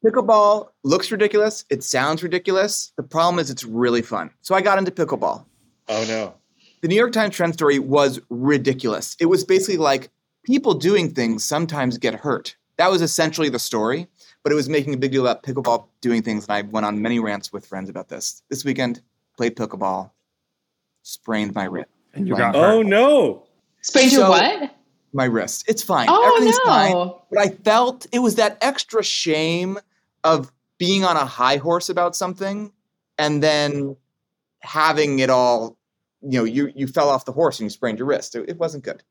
Pickleball looks ridiculous. It sounds ridiculous. The problem is it's really fun. So I got into pickleball. Oh, no. The New York Times trend story was ridiculous. It was basically like people doing things sometimes get hurt. That was essentially the story, but it was making a big deal about pickleball doing things. And I went on many rants with friends about this. This weekend, played pickleball, sprained my wrist. And you got hurt. Oh, no. Sprained your what? My wrist. It's fine. Oh, Everything's no. fine. But I felt it was that extra shame of being on a high horse about something and then having it all, you fell off the horse and you sprained your wrist. It wasn't good.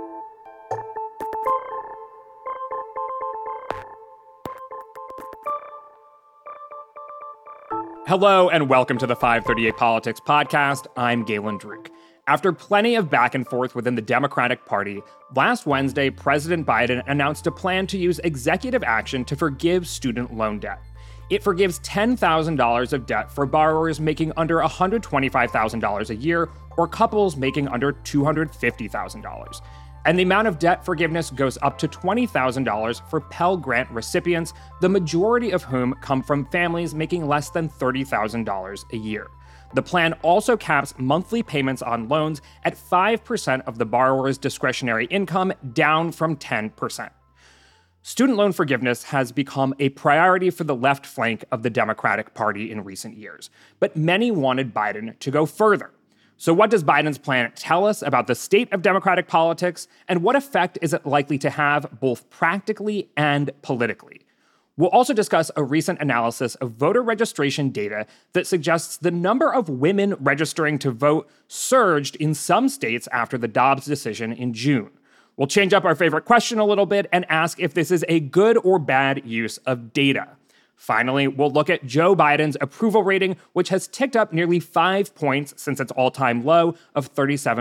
Hello and welcome to the 538 Politics podcast. I'm Galen Druk. After plenty of back and forth within the Democratic Party, last Wednesday, President Biden announced a plan to use executive action to forgive student loan debt. It forgives $10,000 of debt for borrowers making under $125,000 a year or couples making under $250,000. And the amount of debt forgiveness goes up to $20,000 for Pell Grant recipients, the majority of whom come from families making less than $30,000 a year. The plan also caps monthly payments on loans at 5% of the borrower's discretionary income, down from 10%. Student loan forgiveness has become a priority for the left flank of the Democratic Party in recent years, but many wanted Biden to go further. So what does Biden's plan tell us about the state of Democratic politics, and what effect is it likely to have both practically and politically? We'll also discuss a recent analysis of voter registration data that suggests the number of women registering to vote surged in some states after the Dobbs decision in June. We'll change up our favorite question a little bit and ask if this is a good or bad use of data. Finally, we'll look at Joe Biden's approval rating, which has ticked up nearly 5 points since its all-time low of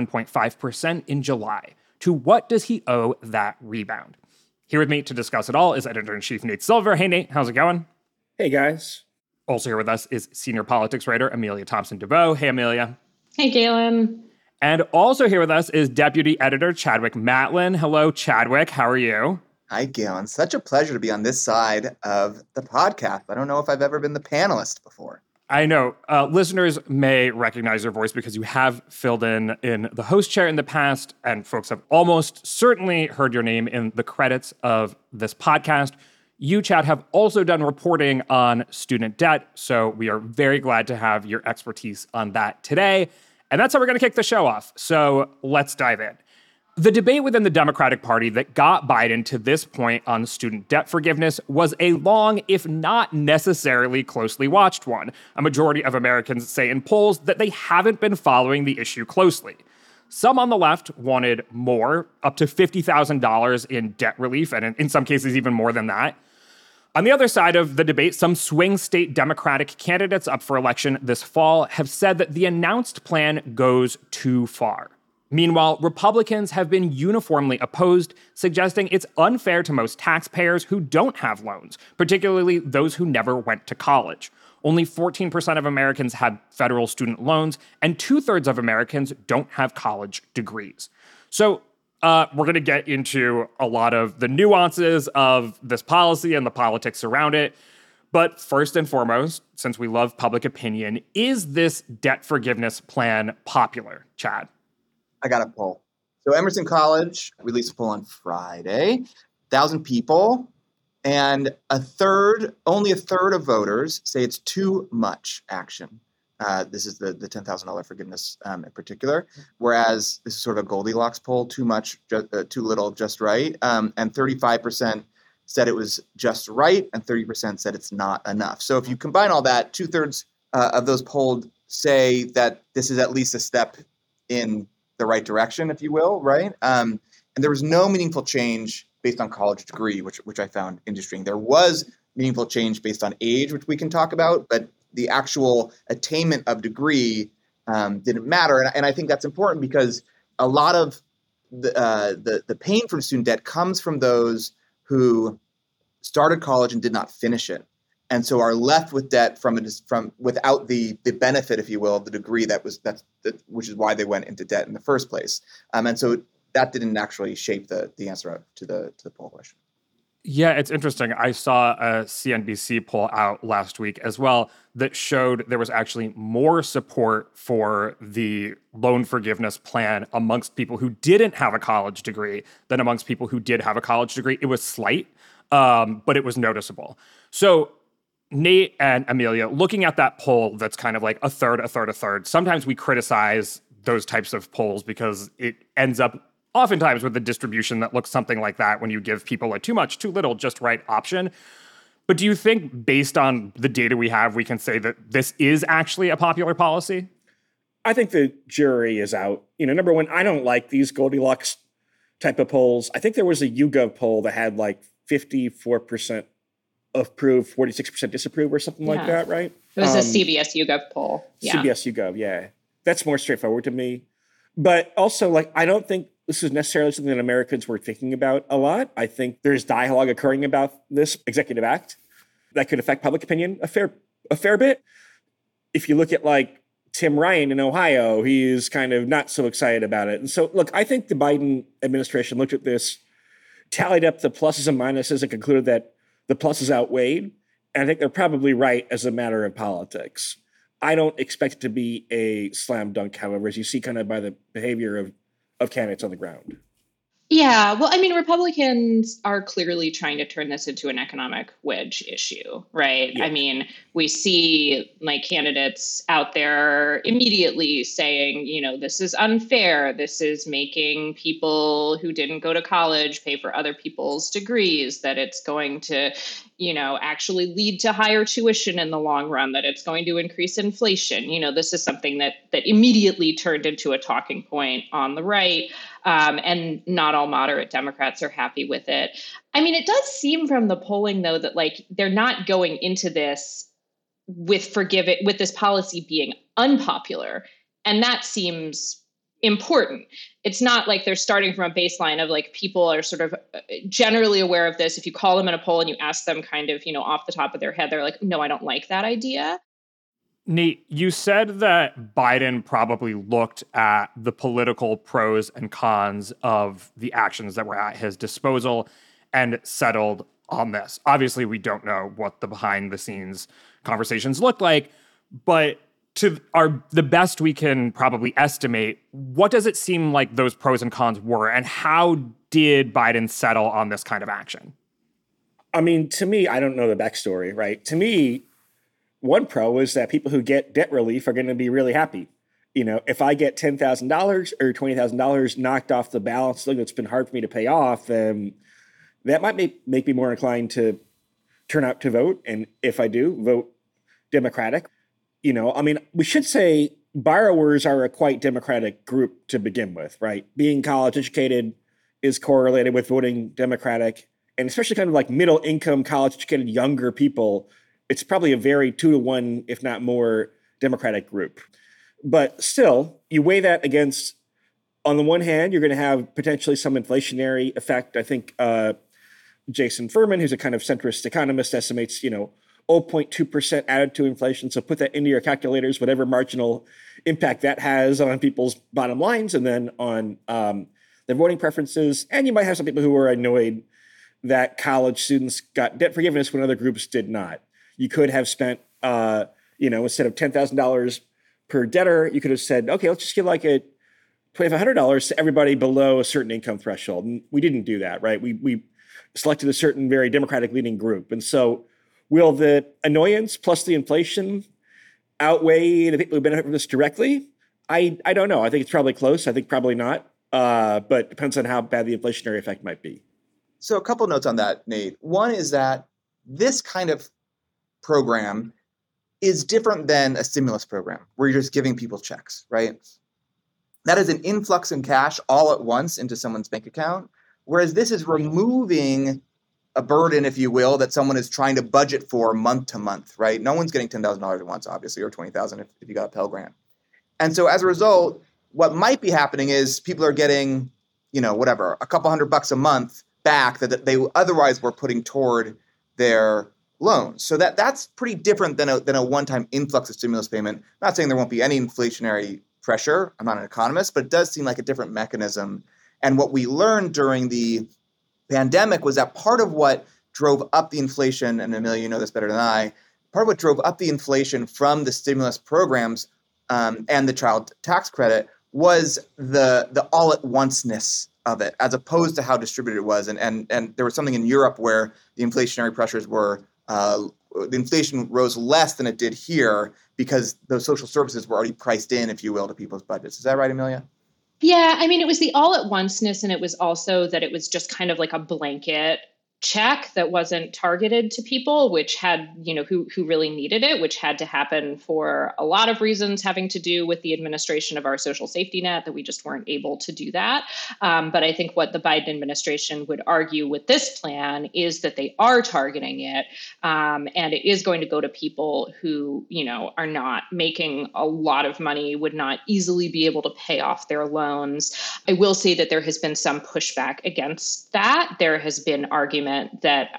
37.5% in July. To what does he owe that rebound? Here with me to discuss it all is Editor-in-Chief Nate Silver. Hey, Nate, how's it going? Hey, guys. Also here with us is senior politics writer Amelia Thompson-DeVoe. Hey, Amelia. Hey, Galen. And also here with us is Deputy Editor Chadwick Matlin. Hello, Chadwick. How are you? Hi, Galen. Such a pleasure to be on this side of the podcast. I don't know if I've ever been the panelist before. I know. Listeners may recognize your voice because you have filled in the host chair in the past, and folks have almost certainly heard your name in the credits of this podcast. You, Chad, have also done reporting on student debt, so we are very glad to have your expertise on that today. And that's how we're going to kick the show off. So let's dive in. The debate within the Democratic Party that got Biden to this point on student debt forgiveness was a long, if not necessarily closely watched one. A majority of Americans say in polls that they haven't been following the issue closely. Some on the left wanted more, up to $50,000 in debt relief, and in some cases even more than that. On the other side of the debate, some swing state Democratic candidates up for election this fall have said that the announced plan goes too far. Meanwhile, Republicans have been uniformly opposed, suggesting it's unfair to most taxpayers who don't have loans, particularly those who never went to college. Only 14% of Americans have federal student loans, and 2/3 of Americans don't have college degrees. So we're going to get into a lot of the nuances of this policy and the politics around it. But first and foremost, since we love public opinion, is this debt forgiveness plan popular, Chad? I got a poll. So Emerson College released a poll on Friday, 1,000 people, and only a third of voters say it's too much action. This is the $10,000 forgiveness in particular, whereas this is sort of a Goldilocks poll, too much, too little, just right. And 35% said it was just right, and 30% said it's not enough. So if you combine all that, 2/3 of those polled say that this is at least a step in the right direction, if you will, right? And there was no meaningful change based on college degree, which I found interesting. There was meaningful change based on age, which we can talk about, but the actual attainment of degree didn't matter. And I think that's important because a lot of the pain from student debt comes from those who started college and did not finish it, and so are left with debt from without the benefit, if you will, of the degree which is why they went into debt in the first place. And so that didn't actually shape the answer to the poll question. Yeah, it's interesting. I saw a CNBC poll out last week as well that showed there was actually more support for the loan forgiveness plan amongst people who didn't have a college degree than amongst people who did have a college degree. It was slight, but it was noticeable. So Nate and Amelia, looking at that poll that's kind of like a third, a third, a third, sometimes we criticize those types of polls because it ends up oftentimes with a distribution that looks something like that when you give people a too much, too little, just right option. But do you think based on the data we have, we can say that this is actually a popular policy? I think the jury is out. Number one, I don't like these Goldilocks type of polls. I think there was a YouGov poll that had like 54% approve, 46% disapprove or something like that, right? It was a CBS YouGov poll. Yeah. CBS YouGov, yeah. That's more straightforward to me. But also, I don't think this is necessarily something that Americans were thinking about a lot. I think there's dialogue occurring about this executive act that could affect public opinion a fair bit. If you look at Tim Ryan in Ohio, he's kind of not so excited about it. And so, look, I think the Biden administration looked at this, tallied up the pluses and minuses, and concluded that the pluses outweighed. And I think they're probably right as a matter of politics. I don't expect it to be a slam dunk, however, as you see kind of by the behavior of candidates on the ground. Yeah, well, Republicans are clearly trying to turn this into an economic wedge issue, right? Yeah. We see candidates out there immediately saying, this is unfair. This is making people who didn't go to college pay for other people's degrees, that it's going to, actually lead to higher tuition in the long run, that it's going to increase inflation. This is something that immediately turned into a talking point on the right. And not all moderate Democrats are happy with it. It does seem from the polling, though, that they're not going into this with this policy being unpopular. And that seems important. It's not like they're starting from a baseline of people are sort of generally aware of this. If you call them in a poll and you ask them kind of, off the top of their head, they're like, no, I don't like that idea. Nate, you said that Biden probably looked at the political pros and cons of the actions that were at his disposal and settled on this. Obviously, we don't know what the behind-the-scenes conversations looked like, but to the best we can probably estimate, what does it seem like those pros and cons were, and how did Biden settle on this kind of action? To me, I don't know the backstory, right? To me, one pro is that people who get debt relief are going to be really happy. If I get $10,000 or $20,000 knocked off the balance, something that's been hard for me to pay off, then that might make me more inclined to turn out to vote. And if I do, vote Democratic. We should say borrowers are a quite Democratic group to begin with, right? Being college educated is correlated with voting Democratic, and especially kind of middle income, college educated, younger people, it's probably a very 2-to-1, if not more, Democratic group. But still, you weigh that against, on the one hand, you're going to have potentially some inflationary effect. I think Jason Furman, who's a kind of centrist economist, estimates, 0.2% added to inflation. So put that into your calculators, whatever marginal impact that has on people's bottom lines and then on their voting preferences. And you might have some people who are annoyed that college students got debt forgiveness when other groups did not. You could have spent, instead of $10,000 per debtor, you could have said, okay, let's just give a $2,500 to everybody below a certain income threshold. And we didn't do that, right? We selected a certain very Democratic leaning group. And so will the annoyance plus the inflation outweigh the people who benefit from this directly? I don't know. I think it's probably close. I think probably not. But it depends on how bad the inflationary effect might be. So a couple notes on that, Nate. One is that this kind of program is different than a stimulus program where you're just giving people checks, right? That is an influx in cash all at once into someone's bank account, whereas this is removing a burden, if you will, that someone is trying to budget for month to month, right? No one's getting $10,000 at once, obviously, or $20,000 if you got a Pell Grant. And so as a result, what might be happening is people are getting, a couple $100 a month back that they otherwise were putting toward their loans. So that's pretty different than a one-time influx of stimulus payment. I'm not saying there won't be any inflationary pressure. I'm not an economist, but it does seem like a different mechanism. And what we learned during the pandemic was that part of what drove up the inflation, and Amelia, you know this better than I, part of what drove up the inflation from the stimulus programs and the child tax credit was the all-at-onceness of it, as opposed to how distributed it was. And there was something in Europe where the inflationary pressures were, the inflation rose less than it did here because those social services were already priced in, if you will, to people's budgets. Is that right, Amelia? Yeah, I mean, it was the all-at-onceness, and it was also that it was just kind of like a blanket check that wasn't targeted to people, which had, who really needed it, which had to happen for a lot of reasons having to do with the administration of our social safety net, that we just weren't able to do that. But I think what the Biden administration would argue with this plan is that they are targeting it, and it is going to go to people who, are not making a lot of money, would not easily be able to pay off their loans. I will say that there has been some pushback against that. There has been argument that,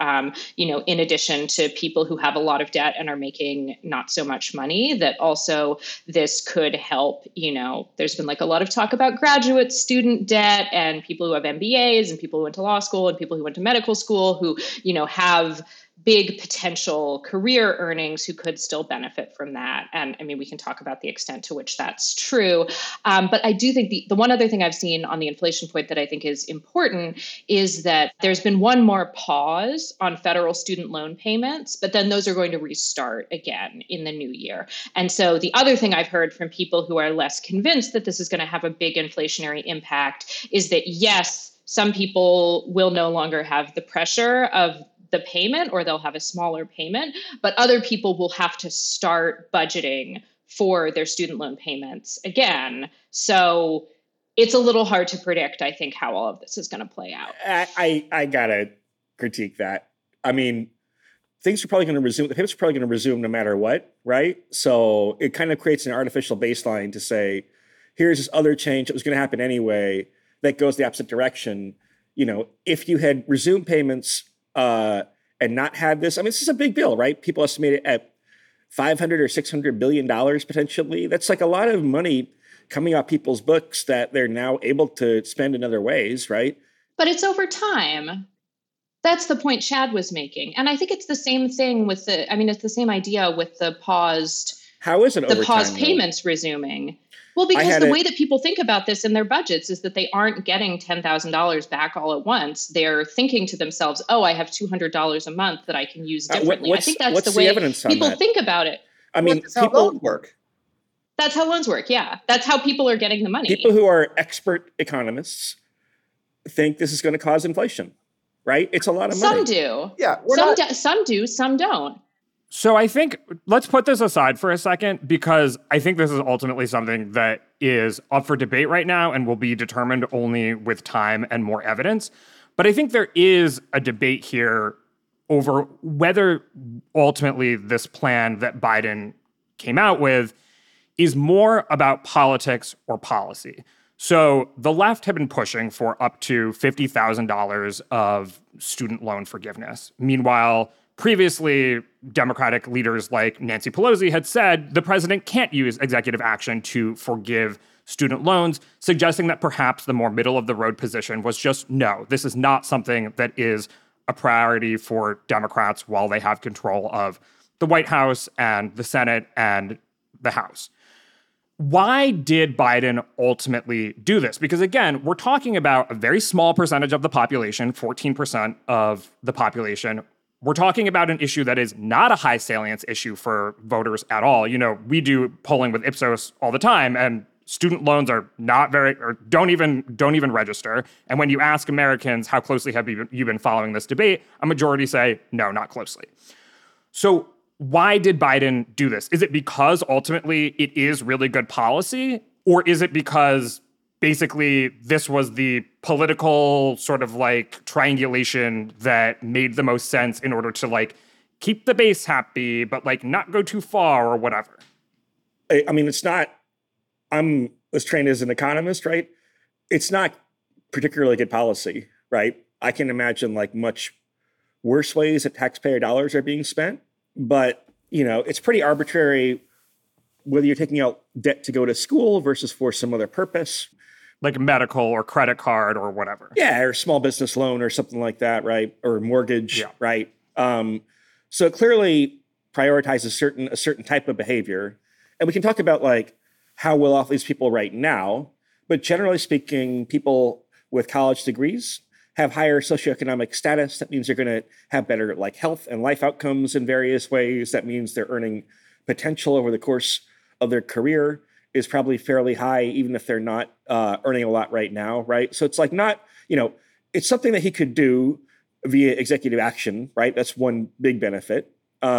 in addition to people who have a lot of debt and are making not so much money, that also this could help, there's been like a lot of talk about graduate student debt and people who have MBAs and people who went to law school and people who went to medical school who, have big potential career earnings who could still benefit from that. And I mean, we can talk about the extent to which that's true. But I do think the one other thing I've seen on the inflation point that I think is important is that there's been one more pause on federal student loan payments, but then those are going to restart again in the new year. And so the other thing I've heard from people who are less convinced that this is going to have a big inflationary impact is that, yes, some people will no longer have the pressure of the payment, or they'll have a smaller payment, but other people will have to start budgeting for their student loan payments again. So it's a little hard to predict, I think, how all of this is going to play out. I gotta critique that. I mean, things are probably going to resume. The payments are probably going to resume no matter what, right? So it kind of creates an artificial baseline to say, here's this other change that was going to happen anyway that goes the opposite direction. If you had resumed payments and not have this, I mean, this is a big bill, right? People estimate it at $500 or $600 billion potentially. That's like a lot of money coming off people's books that they're now able to spend in other ways, right? But it's over time. That's the point Chad was making. And I think it's the same thing with it's the same idea with the paused. How is it over time? The paused payments resuming. Well, because the way that people think about this in their budgets is that they aren't getting $10,000 back all at once. They're thinking to themselves, oh, I have $200 a month that I can use differently. I think that's the way people think about it. I mean, that's how loans work. That's how loans work, yeah. That's how people are getting the money. People who are expert economists think this is going to cause inflation, right? It's a lot of money. Some do. Yeah. Some do, some don't. So I think let's put this aside for a second, because I think this is ultimately something that is up for debate right now and will be determined only with time and more evidence. But I think there is a debate here over whether ultimately this plan that Biden came out with is more about politics or policy. So the left have been pushing for up to $50,000 of student loan forgiveness. Meanwhile, previously, Democratic leaders like Nancy Pelosi had said the president can't use executive action to forgive student loans, suggesting that perhaps the more middle-of-the-road position was just, no, this is not something that is a priority for Democrats while they have control of the White House and the Senate and the House. Why did Biden ultimately do this? Because again, we're talking about a very small percentage of the population, 14% of the population. We're talking about an issue that is not a high salience issue for voters at all. We do polling with Ipsos all the time, and student loans are not very, or don't even register. And when you ask Americans how closely have you been following this debate, a majority say, no, not closely. So why did Biden do this? Is it because ultimately it is really good policy? Or is it because basically this was the political sort of like triangulation that made the most sense in order to like keep the base happy, but like not go too far or whatever? I mean, it's not, I'm was trained as an economist, right? It's not particularly good policy, right? I can imagine like much worse ways that taxpayer dollars are being spent. But, it's pretty arbitrary whether you're taking out debt to go to school versus for some other purpose. like medical or credit card or whatever. Yeah, or small business loan or something like that, right? Or mortgage, right? So it clearly prioritizes a certain type of behavior. And we can talk about like how well off these people right now, but generally speaking, people with college degrees have higher socioeconomic status. That means they're going to have better like health and life outcomes in various ways. That means their earning potential over the course of their career is probably fairly high, even if they're not earning a lot right now, right? So it's like not, it's something that he could do via executive action, right? That's one big benefit.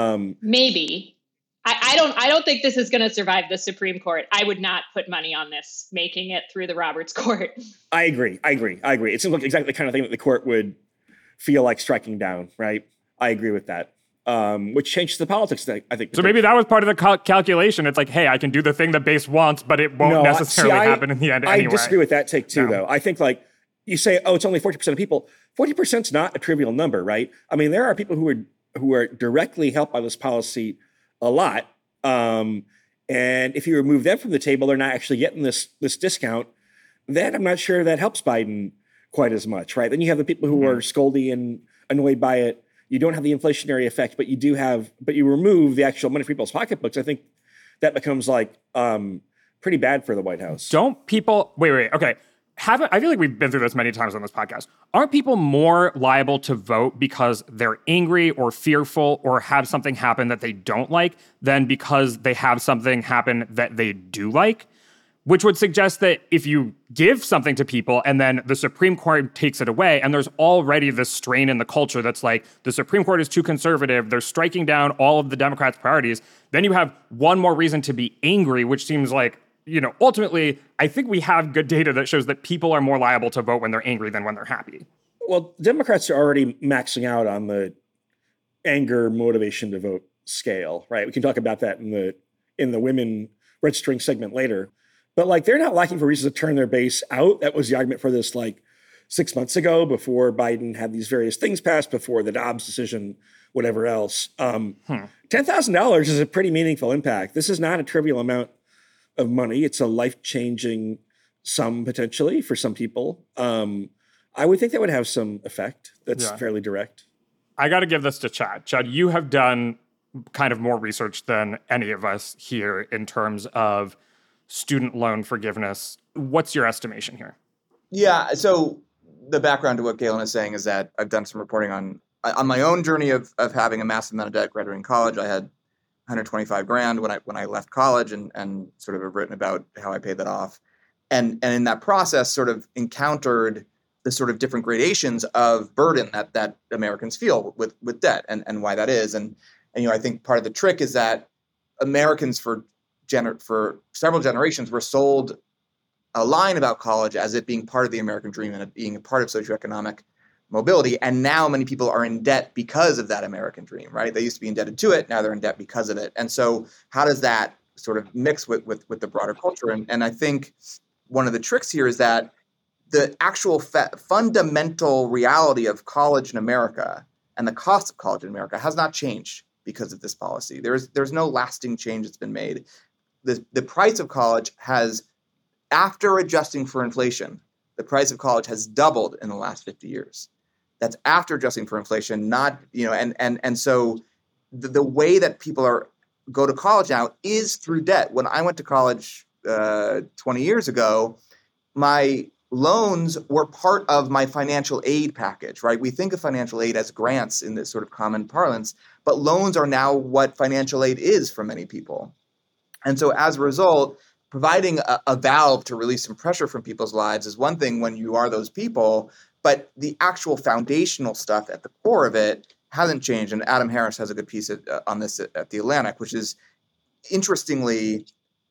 Maybe. I don't think this is going to survive the Supreme Court. I would not put money on this making it through the Roberts Court. I agree. It seems like exactly the kind of thing that the court would feel like striking down, right? I agree with that. Which changes the politics, I think. So maybe that was part of the calculation. It's like, hey, I can do the thing that base wants, but it won't necessarily happen in the end anyway. I disagree with that take too, though. I think like you say, oh, it's only 40% of people. 40% is not a trivial number, right? I mean, there are people who are directly helped by this policy a lot. And if you remove them from the table, they're not actually getting this discount. Then I'm not sure that helps Biden quite as much, right? Then you have the people who are scoldy and annoyed by it. You don't have the inflationary effect, but you remove the actual money from people's pocketbooks. I think that becomes like pretty bad for the White House. Don't people wait, okay. I feel like we've been through this many times on this podcast. Aren't people more liable to vote because they're angry or fearful or have something happen that they don't like than because they have something happen that they do like? Which would suggest that if you give something to people and then the Supreme Court takes it away, and there's already this strain in the culture that's like, the Supreme Court is too conservative, they're striking down all of the Democrats' priorities, then you have one more reason to be angry, which seems like, ultimately, I think we have good data that shows that people are more liable to vote when they're angry than when they're happy. Well, Democrats are already maxing out on the anger motivation to vote scale, right? We can talk about that in the women registering segment later. But like, they're not lacking for reasons to turn their base out. That was the argument for this like 6 months ago, before Biden had these various things passed, before the Dobbs decision, whatever else. $10,000 is a pretty meaningful impact. This is not a trivial amount of money. It's a life-changing sum potentially for some people. I would think that would have some effect that's fairly direct. I got to give this to Chad. Chad, you have done kind of more research than any of us here in terms of student loan forgiveness. What's your estimation here? Yeah, so the background to what Galen is saying is that I've done some reporting on my own journey of having a massive amount of debt graduating college. I had $125,000 when I left college and sort of have written about how I paid that off. And in that process sort of encountered the sort of different gradations of burden that Americans feel with debt and why that is. And I think part of the trick is that Americans for several generations were sold a line about college as it being part of the American dream and it being a part of socioeconomic mobility. And now many people are in debt because of that American dream, right? They used to be indebted to it. Now they're in debt because of it. And so how does that sort of mix with the broader culture? And I think one of the tricks here is that the actual fundamental reality of college in America and the cost of college in America has not changed because of this policy. There's no lasting change that's been made. The price of college has, after adjusting for inflation, the price of college has doubled in the last 50 years. That's after adjusting for inflation, not, and so the way that people go to college now is through debt. When I went to college 20 years ago, my loans were part of my financial aid package, right? We think of financial aid as grants in this sort of common parlance, but loans are now what financial aid is for many people. And so as a result, providing a valve to release some pressure from people's lives is one thing when you are those people, but the actual foundational stuff at the core of it hasn't changed. And Adam Harris has a good piece on this at The Atlantic, which is, interestingly,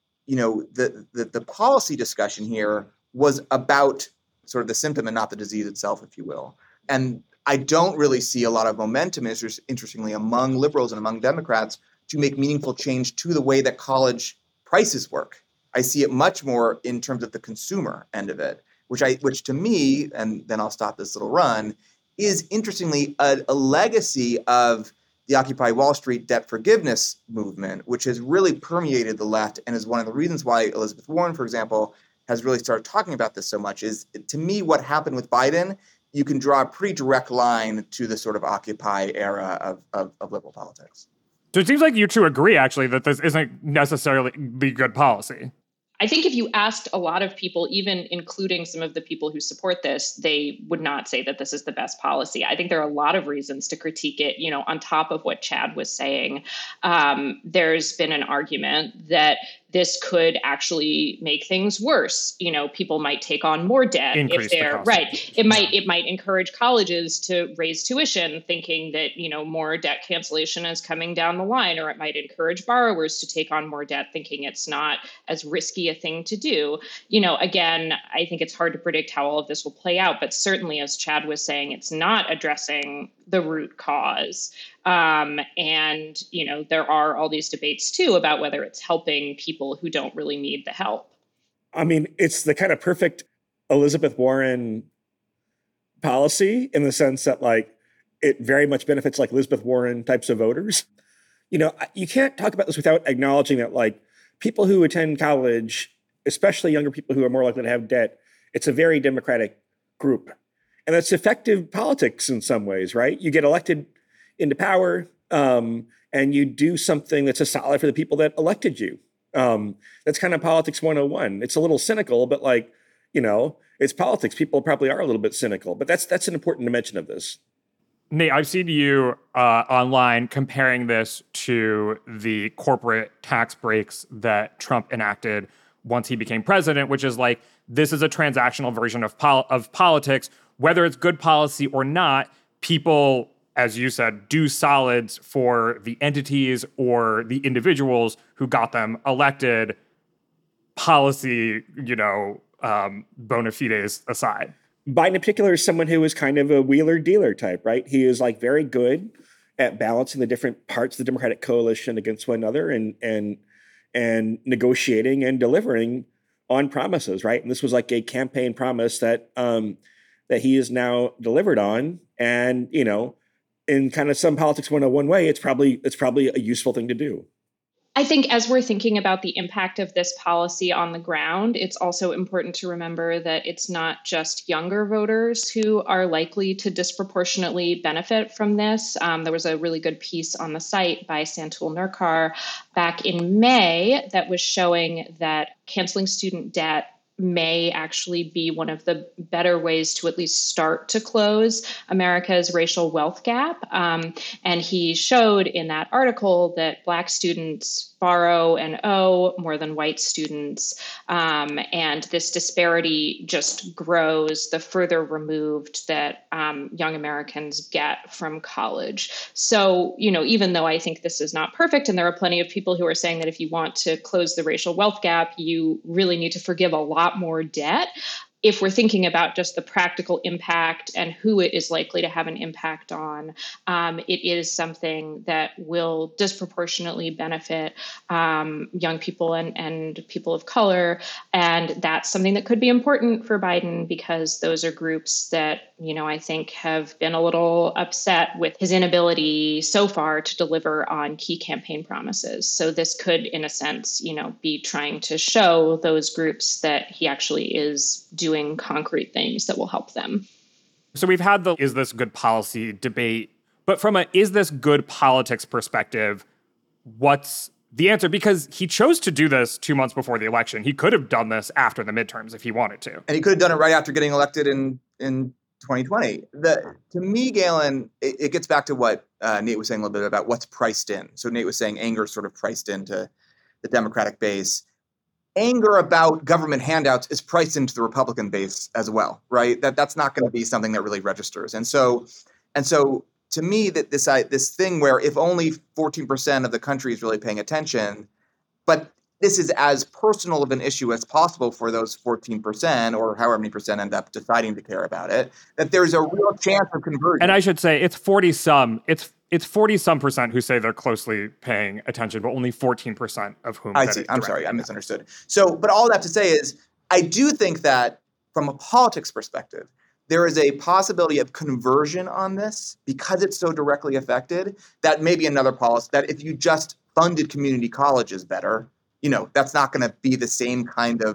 the policy discussion here was about sort of the symptom and not the disease itself, if you will. And I don't really see a lot of momentum, interestingly, among liberals and among Democrats to make meaningful change to the way that college prices work. I see it much more in terms of the consumer end of it, which to me, and then I'll stop this little run, is interestingly a legacy of the Occupy Wall Street debt forgiveness movement, which has really permeated the left and is one of the reasons why Elizabeth Warren, for example, has really started talking about this so much is, to me, what happened with Biden, you can draw a pretty direct line to the sort of Occupy era of liberal politics. So it seems like you two agree, actually, that this isn't necessarily the good policy. I think if you asked a lot of people, even including some of the people who support this, they would not say that this is the best policy. I think there are a lot of reasons to critique it. On top of what Chad was saying, there's been an argument that this could actually make things worse. People might take on more debt Increase if they're the right. It might encourage colleges to raise tuition, thinking that more debt cancellation is coming down the line, or it might encourage borrowers to take on more debt, thinking it's not as risky a thing to do. Again, I think it's hard to predict how all of this will play out, but certainly, as Chad was saying, it's not addressing the root cause. And there are all these debates too about whether it's helping people who don't really need the help. I mean, it's the kind of perfect Elizabeth Warren policy in the sense that it very much benefits Elizabeth Warren types of voters. You can't talk about this without acknowledging that people who attend college, especially younger people who are more likely to have debt, it's a very democratic group. And that's effective politics in some ways, right? You get elected into power and you do something that's a solid for the people that elected you. That's kind of politics 101. It's a little cynical, but it's politics. People probably are a little bit cynical, but that's an important dimension of this. Nate, I've seen you online comparing this to the corporate tax breaks that Trump enacted once he became president, which is this is a transactional version of politics. Whether it's good policy or not, people, as you said, do solids for the entities or the individuals who got them elected, policy, bona fides aside. Biden in particular is someone who is kind of a wheeler dealer type, right? He is very good at balancing the different parts of the Democratic coalition against one another and negotiating and delivering on promises, right? And this was a campaign promise that he is now delivered on. And, in kind of some politics 101 way, it's probably a useful thing to do. I think as we're thinking about the impact of this policy on the ground, it's also important to remember that it's not just younger voters who are likely to disproportionately benefit from this. There was a really good piece on the site by Santul Nurkar back in May that was showing that canceling student debt may actually be one of the better ways to at least start to close America's racial wealth gap. And he showed in that article that Black students borrow and owe more than white students. And this disparity just grows the further removed that young Americans get from college. So, even though I think this is not perfect, and there are plenty of people who are saying that if you want to close the racial wealth gap, you really need to forgive a lot more debt. If we're thinking about just the practical impact and who it is likely to have an impact on, it is something that will disproportionately benefit young people and people of color. And that's something that could be important for Biden because those are groups that, I think have been a little upset with his inability so far to deliver on key campaign promises. So this could, in a sense, be trying to show those groups that he actually is doing concrete things that will help them. So we've had the is this good policy debate, but from a is this good politics perspective, what's the answer? Because he chose to do this 2 months before the election. He could have done this after the midterms if he wanted to. And he could have done it right after getting elected in 2020. To me, Galen, it gets back to what Nate was saying a little bit about what's priced in. So Nate was saying anger sort of priced into the Democratic base. Anger about government handouts is priced into the Republican base as well, right? That's not going to be something that really registers. And so to me, that this thing where if only 14% of the country is really paying attention, but this is as personal of an issue as possible for those 14% or however many percent end up deciding to care about it, that there's a real chance of conversion. And I should say it's 40-some. It's 40-some percent who say they're closely paying attention, but only 14% of whom. I see. I'm sorry. I misunderstood. So, but all that to say is, I do think that from a politics perspective, there is a possibility of conversion on this because it's so directly affected. That may be another policy that if you just funded community colleges better, that's not going to be the same kind of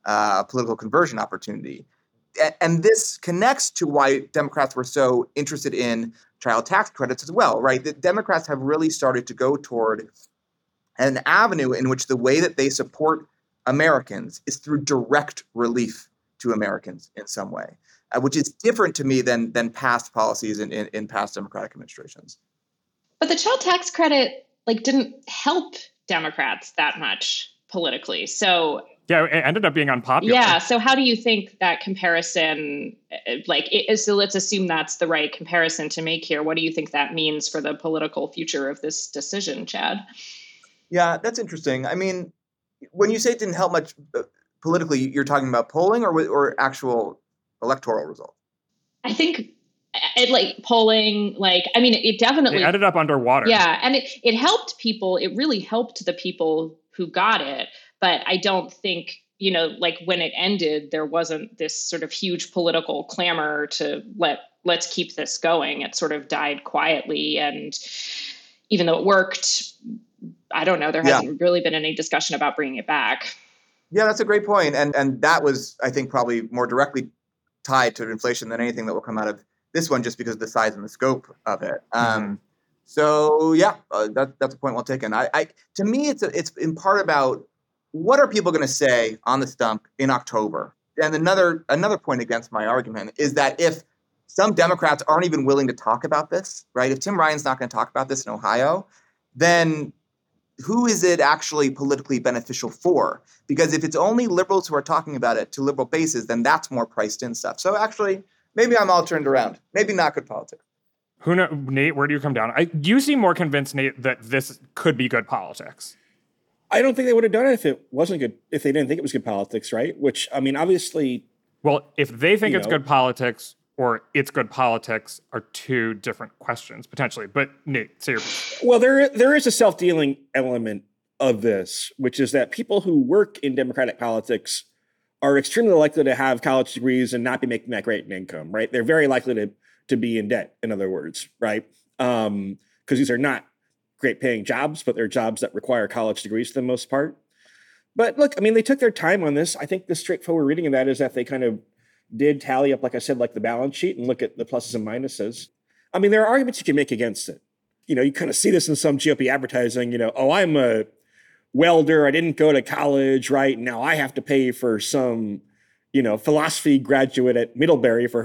a political conversion opportunity. And this connects to why Democrats were so interested in child tax credits as well, right? The Democrats have really started to go toward an avenue in which the way that they support Americans is through direct relief to Americans in some way, which is different to me than past policies in past Democratic administrations. But the child tax credit didn't help Democrats that much politically. So yeah, it ended up being unpopular. Yeah. So how do you think that comparison, so let's assume that's the right comparison to make here. What do you think that means for the political future of this decision, Chad? Yeah, that's interesting. I mean, when you say it didn't help much politically, you're talking about polling or actual electoral results? I think polling, it definitely they ended up underwater. Yeah. And it helped people. It really helped the people who got it. But I don't think, when it ended, there wasn't this sort of huge political clamor to let's keep this going. It sort of died quietly. And even though it worked, I don't know, there hasn't really been any discussion about bringing it back. Yeah, that's a great point. And that was, I think, probably more directly tied to inflation than anything that will come out of this one, just because of the size and the scope of it. So, that's a point well taken. To me, it's in part about what are people going to say on the stump in October? And another point against my argument is that if some Democrats aren't even willing to talk about this, right? If Tim Ryan's not going to talk about this in Ohio, then who is it actually politically beneficial for? Because if it's only liberals who are talking about it to liberal bases, then that's more priced in stuff. So actually, maybe I'm all turned around. Maybe not good politics. Who knows, Nate, where do you come down? You seem more convinced, Nate, that this could be good politics. I don't think they would have done it if it wasn't good, if they didn't think it was good politics, right? Which, I mean, obviously... Well, if they think it's good politics or it's good politics are two different questions, potentially. But Nate, say your piece. Well, there is a self-dealing element of this, which is that people who work in Democratic politics are extremely likely to have college degrees and not be making that great in income, right? They're very likely to be in debt, in other words, right? Because these are not great paying jobs, but they're jobs that require college degrees for the most part. But look, I mean, they took their time on this. I think the straightforward reading of that is that they kind of did tally up, like I said, like the balance sheet and look at the pluses and minuses. I mean, there are arguments you can make against it. You kind of see this in some GOP advertising, I'm a welder. I didn't go to college, right? Now I have to pay for some, philosophy graduate at Middlebury for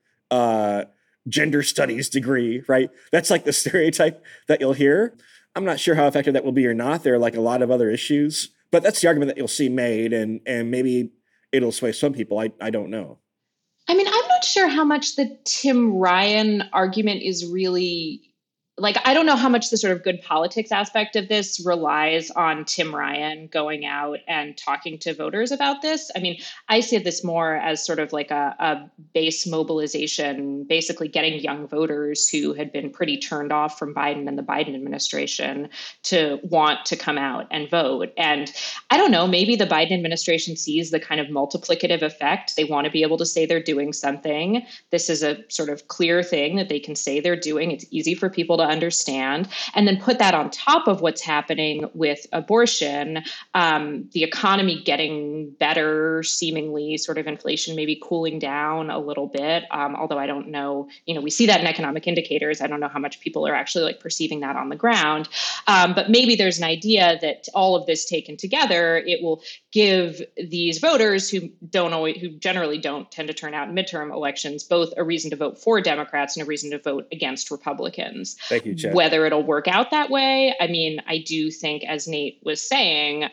her gender studies degree, right? That's like the stereotype that you'll hear. I'm not sure how effective that will be or not. There are a lot of other issues, but that's the argument that you'll see made, and maybe it'll sway some people. I don't know. I mean, I'm not sure how much the Tim Ryan argument is really I don't know how much the sort of good politics aspect of this relies on Tim Ryan going out and talking to voters about this. I mean, I see this more as sort of a base mobilization, basically getting young voters who had been pretty turned off from Biden and the Biden administration to want to come out and vote. And I don't know, maybe the Biden administration sees the kind of multiplicative effect. They want to be able to say they're doing something. This is a sort of clear thing that they can say they're doing. It's easy for people to understand, and then put that on top of what's happening with abortion, the economy getting better, seemingly sort of inflation maybe cooling down a little bit. Although I don't know, we see that in economic indicators. I don't know how much people are actually perceiving that on the ground. But maybe there's an idea that all of this taken together, it will give these voters who generally don't tend to turn out in midterm elections, both a reason to vote for Democrats and a reason to vote against Republicans. Thank you, Chad. Whether it'll work out that way, I mean, I do think, as Nate was saying,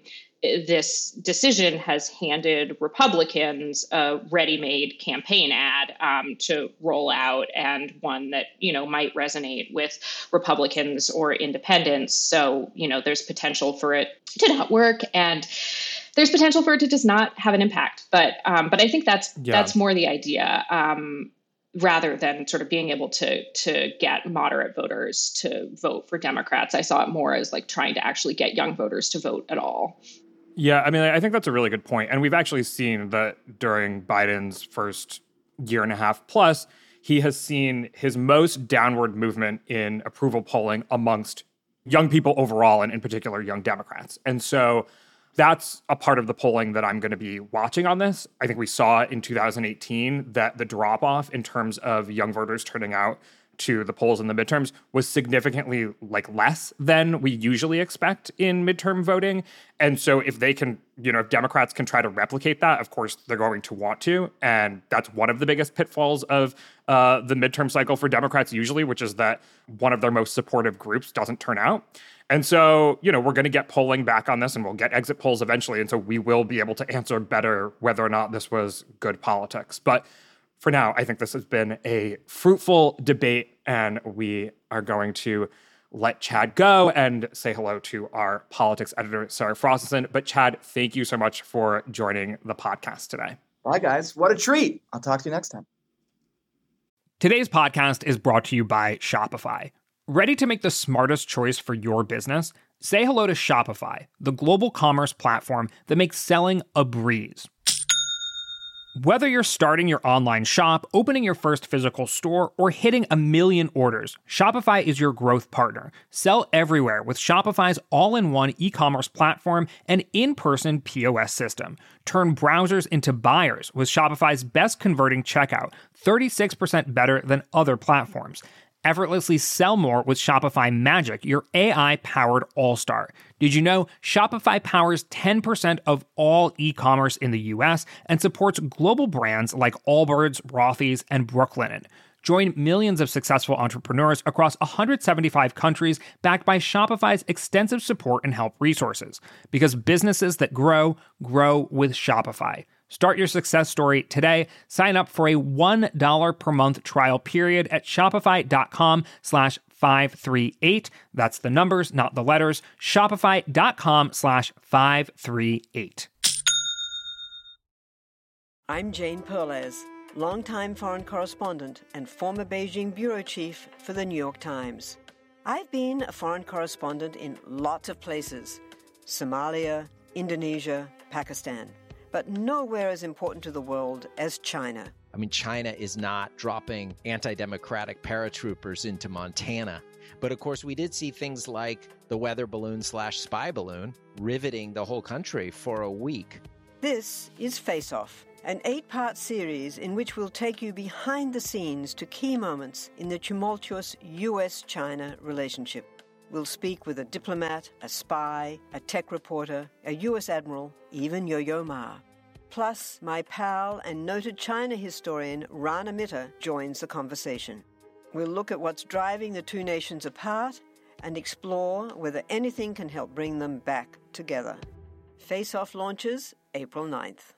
this decision has handed Republicans a ready-made campaign ad to roll out, and one that, might resonate with Republicans or independents. So, there's potential for it to not work, and there's potential for it to just not have an impact. But I think that's more the idea. Rather than sort of being able to get moderate voters to vote for Democrats. I saw it more as trying to actually get young voters to vote at all. Yeah, I mean, I think that's a really good point. And we've actually seen that during Biden's first year and a half plus, he has seen his most downward movement in approval polling amongst young people overall, and in particular young Democrats. And so that's a part of the polling that I'm going to be watching on this. I think we saw in 2018 that the drop-off in terms of young voters turning out to the polls in the midterms was significantly less than we usually expect in midterm voting. And so if they can, if Democrats can try to replicate that, of course, they're going to want to. And that's one of the biggest pitfalls of the midterm cycle for Democrats usually, which is that one of their most supportive groups doesn't turn out. And so, we're going to get polling back on this and we'll get exit polls eventually. And so we will be able to answer better whether or not this was good politics. But for now, I think this has been a fruitful debate, and we are going to let Chad go and say hello to our politics editor, Sarah Frostenson. But Chad, thank you so much for joining the podcast today. Bye, guys. What a treat. I'll talk to you next time. Today's podcast is brought to you by Shopify. Ready to make the smartest choice for your business? Say hello to Shopify, the global commerce platform that makes selling a breeze. Whether you're starting your online shop, opening your first physical store, or hitting 1 million orders, Shopify is your growth partner. Sell everywhere with Shopify's all-in-one e-commerce platform and in-person POS system. Turn browsers into buyers with Shopify's best converting checkout, 36% better than other platforms. Effortlessly sell more with Shopify Magic, your AI-powered all-star. Did you know Shopify powers 10% of all e-commerce in the US and supports global brands like Allbirds, Rothy's, and Brooklinen? Join millions of successful entrepreneurs across 175 countries backed by Shopify's extensive support and help resources. Because businesses that grow, grow with Shopify. Start your success story today. Sign up for a $1 per month trial period at shopify.com/538. That's the numbers, not the letters. Shopify.com/538. I'm Jane Perlez, longtime foreign correspondent and former Beijing bureau chief for the New York Times. I've been a foreign correspondent in lots of places: Somalia, Indonesia, Pakistan. But nowhere as important to the world as China. I mean, China is not dropping anti-democratic paratroopers into Montana. But of course, we did see things like the weather balloon/spy balloon riveting the whole country for a week. This is Face Off, an 8-part series in which we'll take you behind the scenes to key moments in the tumultuous U.S.-China relationship. We'll speak with a diplomat, a spy, a tech reporter, a U.S. admiral, even Yo-Yo Ma. Plus, my pal and noted China historian Rana Mitter joins the conversation. We'll look at what's driving the two nations apart and explore whether anything can help bring them back together. Face Off launches April 9th.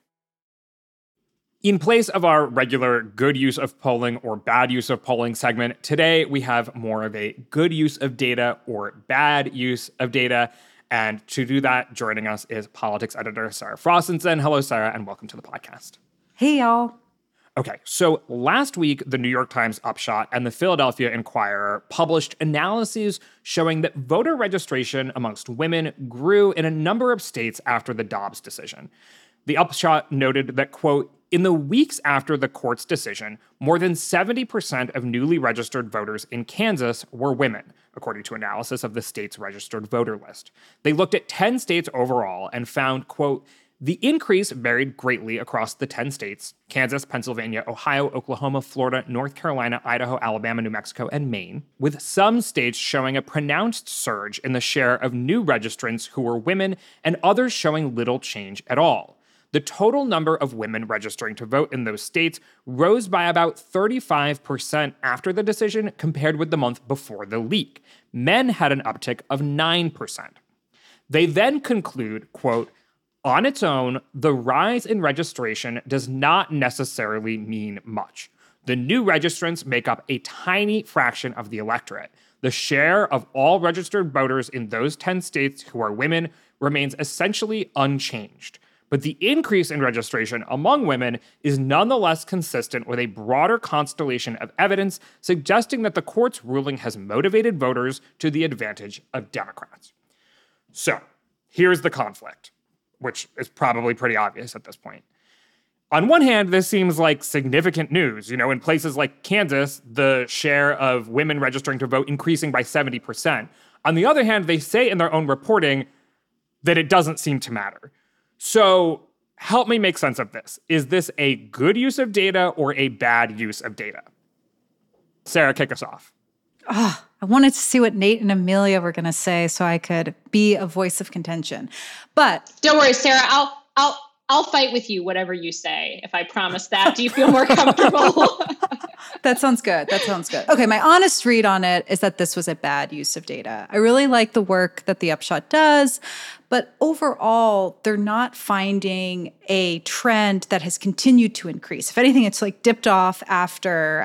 In place of our regular good use of polling or bad use of polling segment, today we have more of a good use of data or bad use of data. And to do that, joining us is politics editor Sarah Frostenson. Hello, Sarah, and welcome to the podcast. Hey, y'all. Okay, so last week, the New York Times Upshot and the Philadelphia Inquirer published analyses showing that voter registration amongst women grew in a number of states after the Dobbs decision. The Upshot noted that, quote, in the weeks after the court's decision, more than 70% of newly registered voters in Kansas were women, according to analysis of the state's registered voter list. They looked at 10 states overall and found, quote, the increase varied greatly across the 10 states, Kansas, Pennsylvania, Ohio, Oklahoma, Florida, North Carolina, Idaho, Alabama, New Mexico, and Maine, with some states showing a pronounced surge in the share of new registrants who were women and others showing little change at all. The total number of women registering to vote in those states rose by about 35% after the decision compared with the month before the leak. Men had an uptick of 9%. They then conclude, quote, on its own, the rise in registration does not necessarily mean much. The new registrants make up a tiny fraction of the electorate. The share of all registered voters in those 10 states who are women remains essentially unchanged. But the increase in registration among women is nonetheless consistent with a broader constellation of evidence suggesting that the court's ruling has motivated voters to the advantage of Democrats. So, here's the conflict, which is probably pretty obvious at this point. On one hand, this seems like significant news. You know, in places like Kansas, the share of women registering to vote increasing by 70%. On the other hand, they say in their own reporting, that it doesn't seem to matter. So help me make sense of this. Is this a good use of data or a bad use of data? Sarah, kick us off. Oh, I wanted to see what Nate and Amelia were going to say so I could be a voice of contention. But don't worry, Sarah. I'll fight with you, whatever you say. If I promise that, do you feel more comfortable? That sounds good. Okay, my honest read on it is that this was a bad use of data. I really like the work that the Upshot does, but overall, they're not finding a trend that has continued to increase. If anything, it's like dipped off after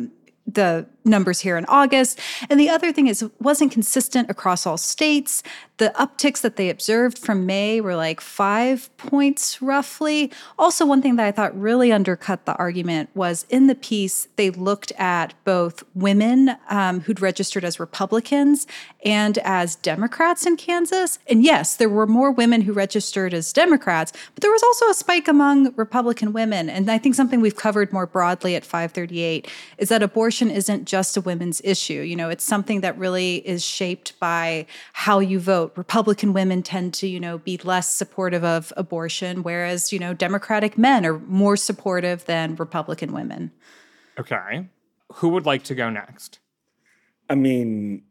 the numbers here in August. And the other thing is it wasn't consistent across all states. The upticks that they observed from May were like 5 points roughly. Also, one thing that I thought really undercut the argument was in the piece, they looked at both women who'd registered as Republicans and as Democrats in Kansas. And yes, there were more women who registered as Democrats, but there was also a spike among Republican women. And I think something we've covered more broadly at 538 is that abortion isn't just a women's issue. You know, it's something that really is shaped by how you vote. Republican women tend to, be less supportive of abortion, whereas, Democratic men are more supportive than Republican women. Okay. Who would like to go next? I mean,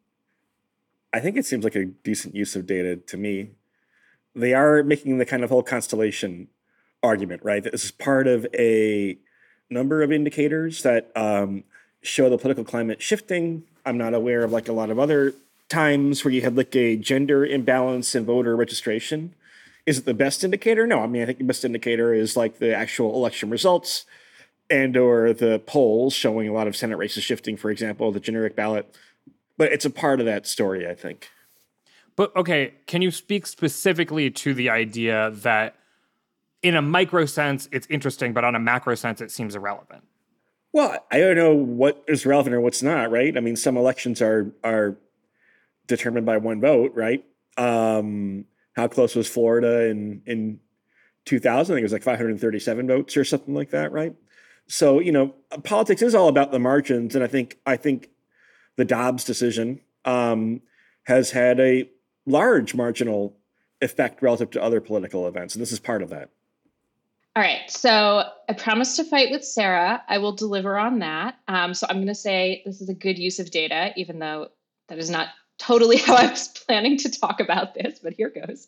I think it seems like a decent use of data to me. They are making the kind of whole constellation argument, right? This is part of a number of indicators that show the political climate shifting. I'm not aware of like a lot of other times where you had like a gender imbalance in voter registration. Is it the best indicator? No. I mean, I think the best indicator is like the actual election results and or the polls showing a lot of Senate races shifting, for example, the generic ballot. But it's a part of that story, I think. But okay, can you speak specifically to the idea that in a micro sense, it's interesting, but on a macro sense, it seems irrelevant? Well, I don't know what is relevant or what's not, right? I mean, some elections are determined by one vote, right? How close was Florida in 2000? I think it was like 537 votes or something like that, right? So, politics is all about the margins, and I think the Dobbs decision has had a large marginal effect relative to other political events, and this is part of that. All right. So I promised to fight with Sarah. I will deliver on that. So I'm going to say this is a good use of data, even though that is not totally how I was planning to talk about this, but here goes.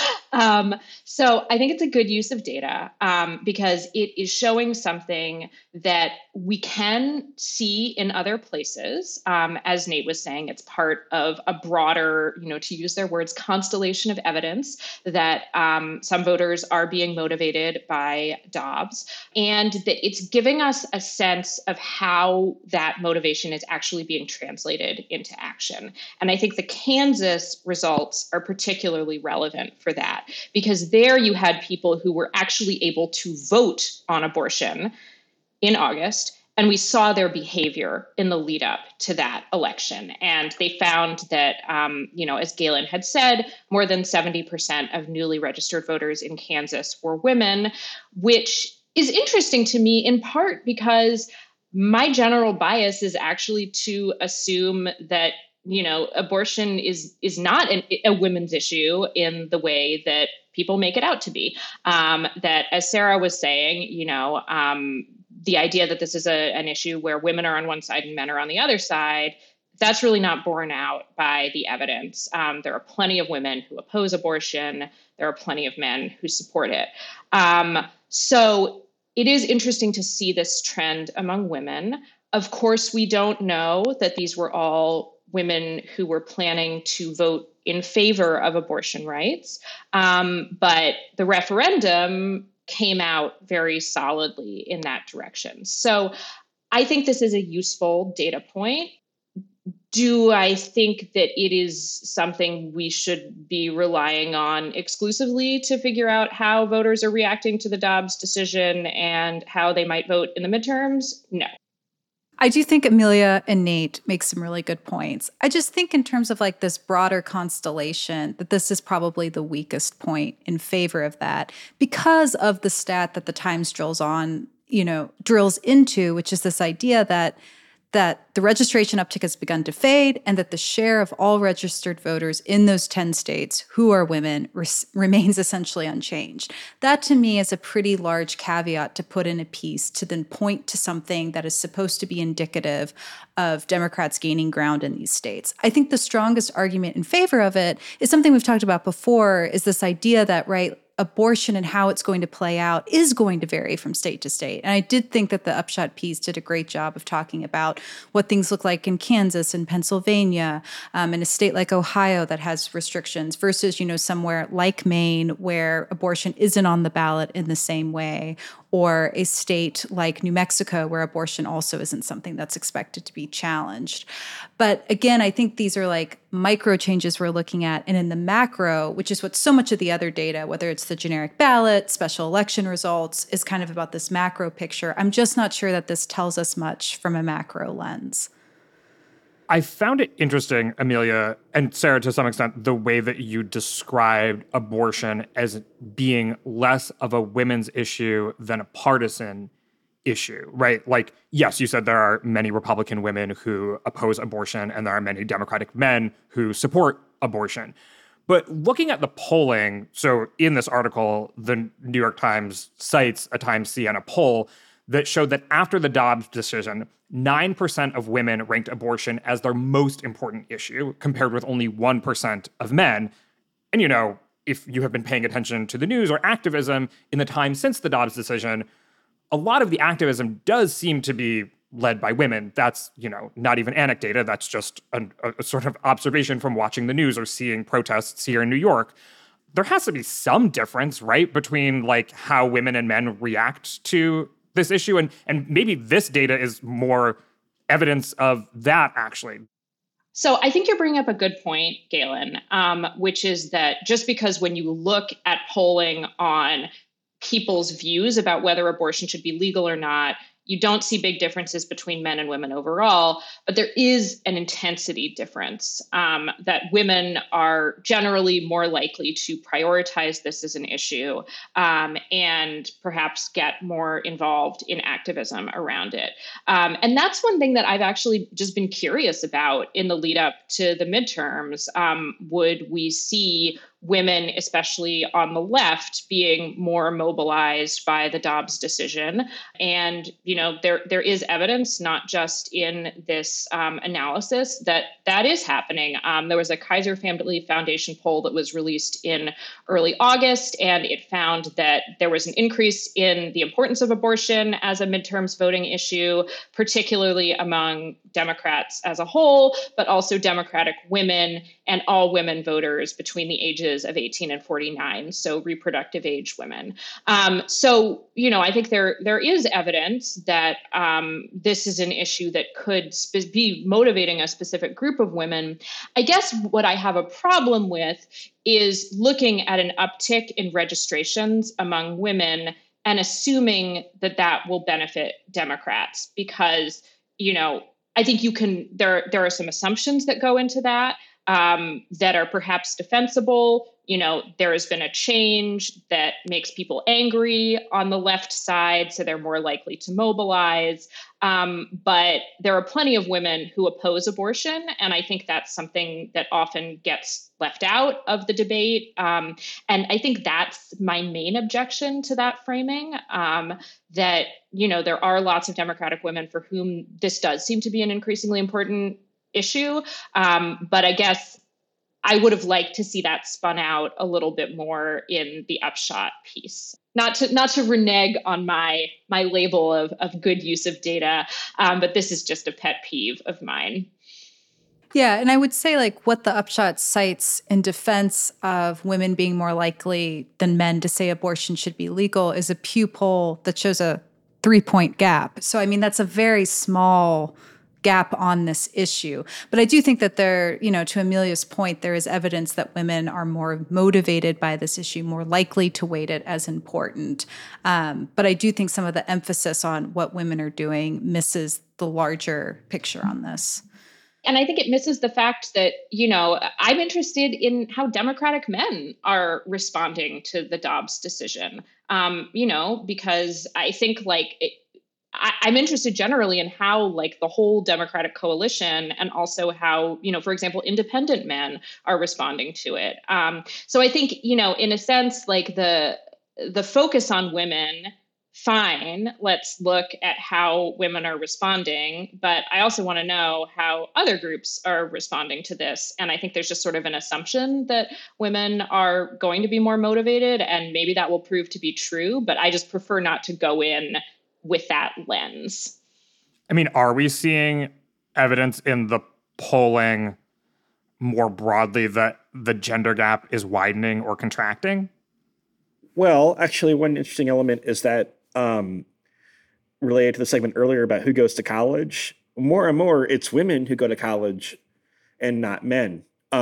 So I think it's a good use of data because it is showing something that we can see in other places. As Nate was saying, it's part of a broader, to use their words, constellation of evidence that some voters are being motivated by Dobbs, and that it's giving us a sense of how that motivation is actually being translated into action. And I think the Kansas results are particularly relevant for that, because there you had people who were actually able to vote on abortion in August, and we saw their behavior in the lead up to that election. And they found that, as Galen had said, more than 70% of newly registered voters in Kansas were women, which is interesting to me in part because my general bias is actually to assume that abortion is not a women's issue in the way that people make it out to be. That, as Sarah was saying, the idea that this is an issue where women are on one side and men are on the other side, that's really not borne out by the evidence. There are plenty of women who oppose abortion. There are plenty of men who support it. So it is interesting to see this trend among women. Of course, we don't know that these were all women who were planning to vote in favor of abortion rights. But the referendum came out very solidly in that direction. So I think this is a useful data point. Do I think that it is something we should be relying on exclusively to figure out how voters are reacting to the Dobbs decision and how they might vote in the midterms? No. I do think Amelia and Nate make some really good points. I just think in terms of like this broader constellation, that this is probably the weakest point in favor of that because of the stat that the Times drills into, which is this idea that that the registration uptick has begun to fade and that the share of all registered voters in those 10 states who are women remains essentially unchanged. That to me is a pretty large caveat to put in a piece to then point to something that is supposed to be indicative of Democrats gaining ground in these states. I think the strongest argument in favor of it is something we've talked about before, is this idea that, right, abortion and how it's going to play out is going to vary from state to state. And I did think that the Upshot piece did a great job of talking about what things look like in Kansas and Pennsylvania, in a state like Ohio that has restrictions versus, somewhere like Maine where abortion isn't on the ballot in the same way, or a state like New Mexico where abortion also isn't something that's expected to be challenged. But again, I think these are like micro changes we're looking at. And in the macro, which is what so much of the other data, whether it's the generic ballot, special election results, is kind of about this macro picture. I'm just not sure that this tells us much from a macro lens. I found it interesting, Amelia, and Sarah, to some extent, the way that you described abortion as being less of a women's issue than a partisan issue, right? Like, yes, you said there are many Republican women who oppose abortion, and there are many Democratic men who support abortion. But looking at the polling, so in this article, the New York Times cites a Times Siena poll that showed that after the Dobbs decision, 9% of women ranked abortion as their most important issue, compared with only 1% of men. And, if you have been paying attention to the news or activism in the time since the Dobbs decision, a lot of the activism does seem to be led by women. That's, not even anecdata. That's just a sort of observation from watching the news or seeing protests here in New York. There has to be some difference, right, between like how women and men react to this issue. And maybe this data is more evidence of that, actually. So I think you're bringing up a good point, Galen, which is that just because when you look at polling on people's views about whether abortion should be legal or not, you don't see big differences between men and women overall, but there is an intensity difference, that women are generally more likely to prioritize this as an issue, and perhaps get more involved in activism around it. And that's one thing that I've actually just been curious about in the lead up to the midterms. Would we see women, especially on the left, being more mobilized by the Dobbs decision? And, there is evidence, not just in this analysis, that is happening. There was a Kaiser Family Foundation poll that was released in early August, and it found that there was an increase in the importance of abortion as a midterms voting issue, particularly among Democrats as a whole, but also Democratic women and all women voters between the ages of 18 and 49, so reproductive age women. So, I think there is evidence that this is an issue that could be motivating a specific group of women. I guess what I have a problem with is looking at an uptick in registrations among women and assuming that that will benefit Democrats, because, I think there are some assumptions that go into that are perhaps defensible. There has been a change that makes people angry on the left side, so they're more likely to mobilize. But there are plenty of women who oppose abortion, and I think that's something that often gets left out of the debate. And I think that's my main objection to that framing, that, there are lots of Democratic women for whom this does seem to be an increasingly important issue. But I guess I would have liked to see that spun out a little bit more in the Upshot piece. Not to renege on my label of good use of data, but this is just a pet peeve of mine. Yeah, and I would say like what the Upshot cites in defense of women being more likely than men to say abortion should be legal is a Pew poll that shows a 3-point gap. So, I mean, that's a very small gap on this issue. But I do think that there, to Amelia's point, there is evidence that women are more motivated by this issue, more likely to weight it as important. But I do think some of the emphasis on what women are doing misses the larger picture on this. And I think it misses the fact that, I'm interested in how Democratic men are responding to the Dobbs decision, because I think I'm interested generally in how like the whole Democratic coalition and also how, for example, independent men are responding to it. So I think, in a sense, like the focus on women, fine, let's look at how women are responding. But I also want to know how other groups are responding to this. And I think there's just sort of an assumption that women are going to be more motivated, and maybe that will prove to be true. But I just prefer not to go in with that lens. I mean, are we seeing evidence in the polling more broadly that the gender gap is widening or contracting? Well, actually, one interesting element is that related to the segment earlier about who goes to college, more and more it's women who go to college and not men.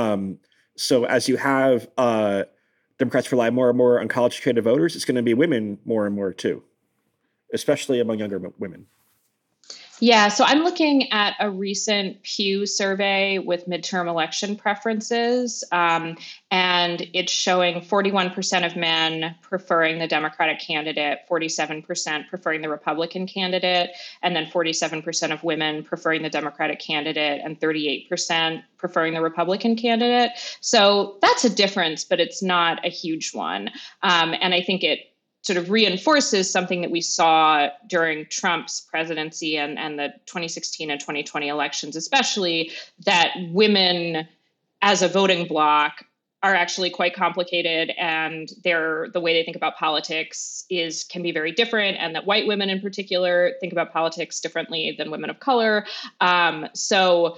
So as you have Democrats rely more and more on college-educated voters, it's going to be women more and more too, especially among younger women. Yeah, so I'm looking at a recent Pew survey with midterm election preferences, and it's showing 41% of men preferring the Democratic candidate, 47% preferring the Republican candidate, and then 47% of women preferring the Democratic candidate and 38% preferring the Republican candidate. So that's a difference, but it's not a huge one. And I think it sort of reinforces something that we saw during Trump's presidency and the 2016 and 2020 elections, especially that women as a voting bloc are actually quite complicated, and the way they think about politics can be very different, and that white women in particular think about politics differently than women of color. So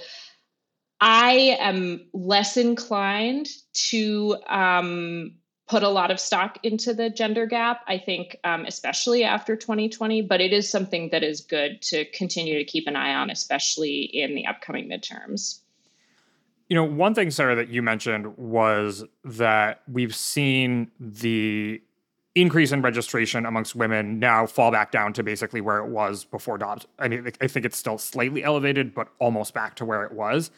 I am less inclined to put a lot of stock into the gender gap, I think, especially after 2020, but it is something that is good to continue to keep an eye on, especially in the upcoming midterms. One thing, Sarah, that you mentioned was that we've seen the increase in registration amongst women now fall back down to basically where it was before Dobbs. I mean, I think it's still slightly elevated, but almost back to where it was.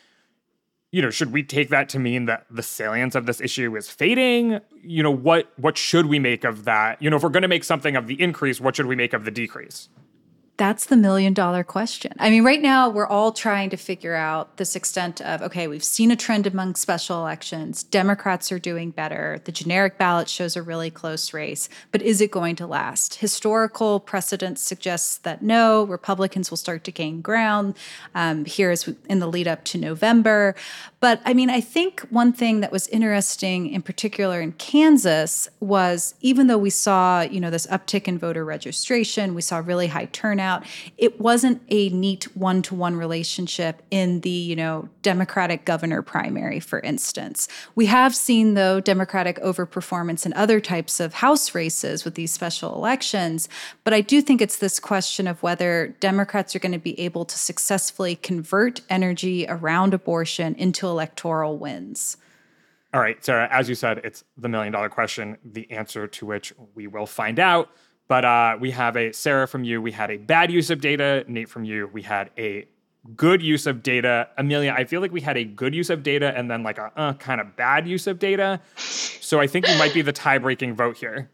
Should we take that to mean that the salience of this issue is fading? What should we make of that? If we're going to make something of the increase, what should we make of the decrease? That's the $1 million question. I mean, right now we're all trying to figure out this extent of, okay, we've seen a trend among special elections. Democrats are doing better. The generic ballot shows a really close race, but is it going to last? Historical precedent suggests that no, Republicans will start to gain ground here as in the lead up to November. But I mean, I think one thing that was interesting in particular in Kansas was even though we saw, this uptick in voter registration, we saw really high turnout, it wasn't a neat one-to-one relationship in the, Democratic governor primary, for instance. We have seen, though, Democratic overperformance in other types of House races with these special elections. But I do think it's this question of whether Democrats are going to be able to successfully convert energy around abortion into electoral wins. All right, Sarah, as you said, it's the $1 million question, the answer to which we will find out. But we have Sarah from you, we had a bad use of data. Nate from you, we had a good use of data. Amelia, I feel like we had a good use of data and then like a kind of bad use of data. So I think you might be the tie-breaking vote here.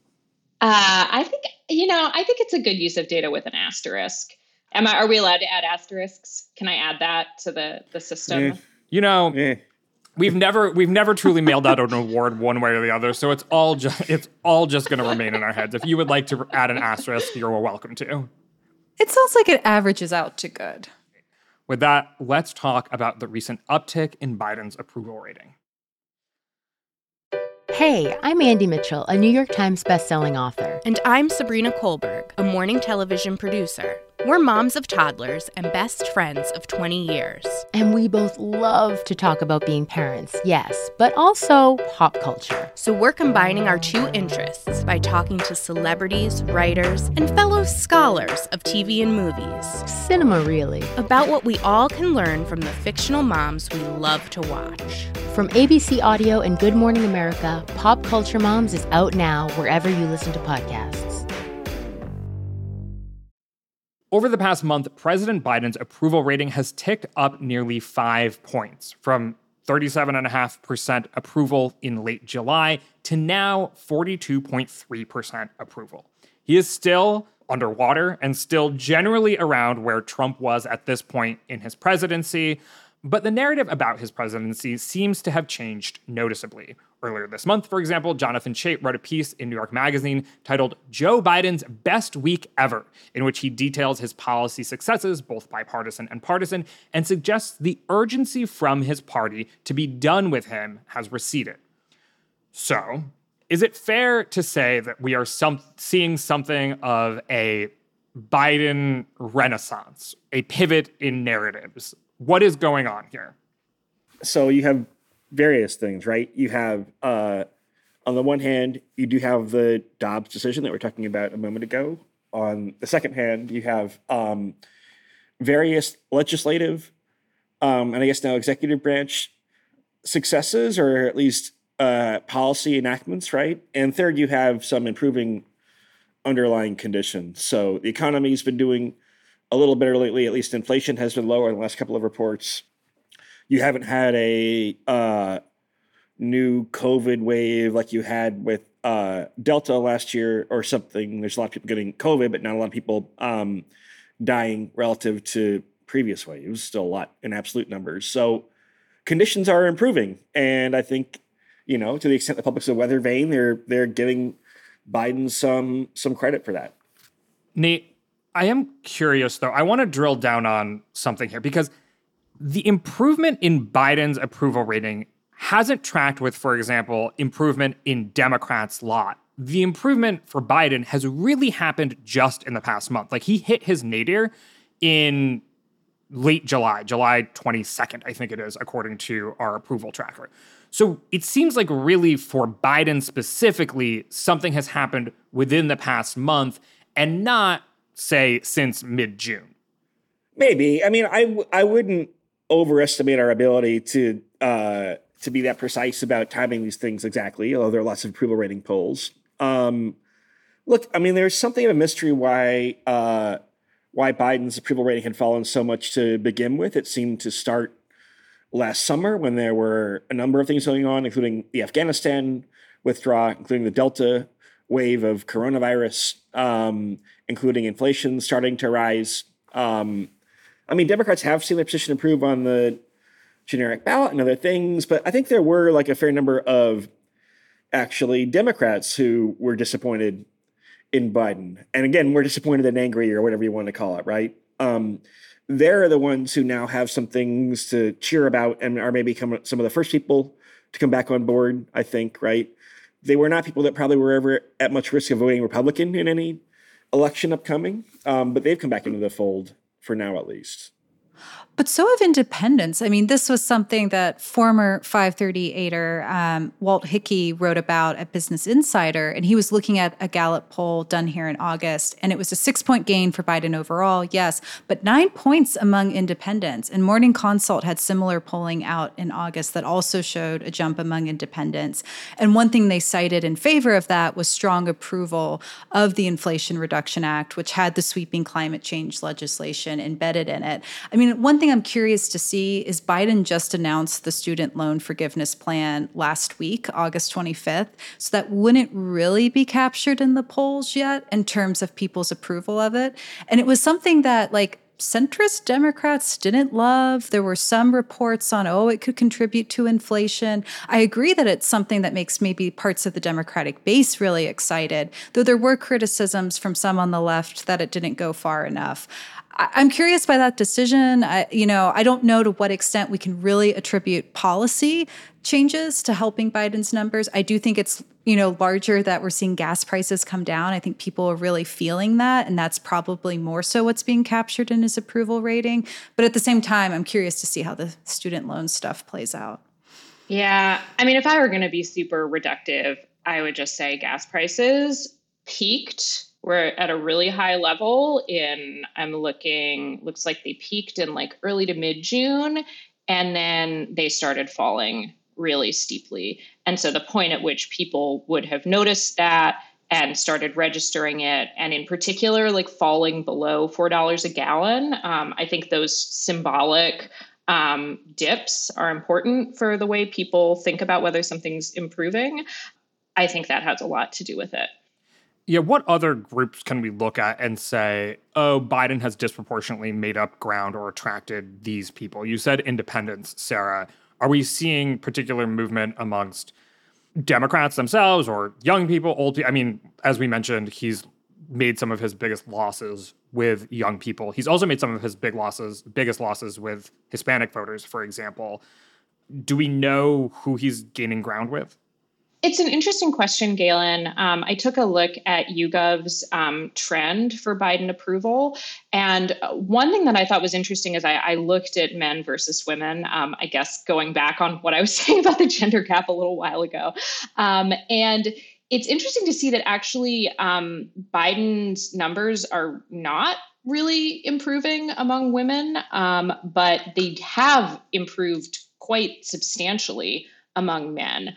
I think it's a good use of data with an asterisk. Are we allowed to add asterisks? Can I add that to the system? We've never truly mailed out an award one way or the other, so it's all just going to remain in our heads. If you would like to add an asterisk, you're welcome to. It sounds like it averages out to good. With that, let's talk about the recent uptick in Biden's approval rating. Hey, I'm Andy Mitchell, a New York Times bestselling author. And I'm Sabrina Kohlberg, a morning television producer. We're moms of toddlers and best friends of 20 years. And we both love to talk about being parents, yes, but also pop culture. So we're combining our two interests by talking to celebrities, writers, and fellow scholars of TV and movies. Cinema, really. About what we all can learn from the fictional moms we love to watch. From ABC Audio and Good Morning America, Pop Culture Moms is out now wherever you listen to podcasts. Over the past month, President Biden's approval rating has ticked up nearly 5 points, from 37.5% approval in late July to now 42.3% approval. He is still underwater and still generally around where Trump was at this point in his presidency. But the narrative about his presidency seems to have changed noticeably. Earlier this month, for example, Jonathan Chait wrote a piece in New York Magazine titled Joe Biden's Best Week Ever, in which he details his policy successes, both bipartisan and partisan, and suggests the urgency from his party to be done with him has receded. So, is it fair to say that we are seeing something of a Biden renaissance, a pivot in narratives? What is going on here? So you have various things, right? You have, on the one hand, you do have the Dobbs decision that we were talking about a moment ago. On the second hand, you have various legislative and I guess now executive branch successes, or at least policy enactments, right? And third, you have some improving underlying conditions. So the economy's been doing a little better lately. At least inflation has been lower in the last couple of reports. You haven't had a new COVID wave like you had with Delta last year or something. There's a lot of people getting COVID, but not a lot of people dying relative to previous waves. Still a lot in absolute numbers. So conditions are improving. And I think, to the extent the public's a weather vane, they're giving Biden some credit for that. Nate, I am curious, though. I want to drill down on something here because the improvement in Biden's approval rating hasn't tracked with, for example, improvement in Democrats' lot. The improvement for Biden has really happened just in the past month. Like, he hit his nadir in late July 22nd, I think it is, according to our approval tracker. So it seems like really for Biden specifically, something has happened within the past month and not, say, since mid-June. Maybe. I mean, I wouldn't overestimate our ability to be that precise about timing these things exactly, although there are lots of approval rating polls. Look, I mean, there's something of a mystery why Biden's approval rating had fallen so much to begin with. It seemed to start last summer when there were a number of things going on, including the Afghanistan withdrawal, including the Delta wave of coronavirus, including inflation starting to rise. I mean, Democrats have seen their position improve on the generic ballot and other things, but I think there were like a fair number of actually Democrats who were disappointed in Biden. And again, we're disappointed and angry or whatever you want to call it, right? They're the ones who now have some things to cheer about and are maybe some of the first people to come back on board, I think, right? They were not people that probably were ever at much risk of voting Republican in any election upcoming, but they've come back into the fold for now, at least. But so have independents. I mean, this was something that former 538er Walt Hickey wrote about at Business Insider, and he was looking at a Gallup poll done here in August, and it was a 6-point gain for Biden overall, yes, but 9 points among independents. And Morning Consult had similar polling out in August that also showed a jump among independents. And one thing they cited in favor of that was strong approval of the Inflation Reduction Act, which had the sweeping climate change legislation embedded in it. I mean, one thing I'm curious to see is Biden just announced the student loan forgiveness plan last week, August 25th. So that wouldn't really be captured in the polls yet in terms of people's approval of it. And it was something that centrist Democrats didn't love. There were some reports on, it could contribute to inflation. I agree that it's something that makes maybe parts of the Democratic base really excited, though there were criticisms from some on the left that it didn't go far enough. I'm curious by that decision. I don't know to what extent we can really attribute policy changes to helping Biden's numbers. I do think it's, larger that we're seeing gas prices come down. I think people are really feeling that, and that's probably more so what's being captured in his approval rating. But at the same time, I'm curious to see how the student loan stuff plays out. Yeah. I mean, if I were going to be super reductive, I would just say gas prices peaked. We're at a really high level looks like they peaked in early to mid-June, and then they started falling really steeply. And so the point at which people would have noticed that and started registering it, and in particular, falling below $4 a gallon, I think those symbolic dips are important for the way people think about whether something's improving. I think that has a lot to do with it. Yeah, what other groups can we look at and say, oh, Biden has disproportionately made up ground or attracted these people? You said independents, Sarah. Are we seeing particular movement amongst Democrats themselves or young people, old people? I mean, as we mentioned, he's made some of his biggest losses with young people. He's also made some of his biggest losses with Hispanic voters, for example. Do we know who he's gaining ground with? It's an interesting question, Galen. I took a look at YouGov's trend for Biden approval. And one thing that I thought was interesting is I looked at men versus women, I guess going back on what I was saying about the gender gap a little while ago. And it's interesting to see that actually Biden's numbers are not really improving among women, but they have improved quite substantially among men.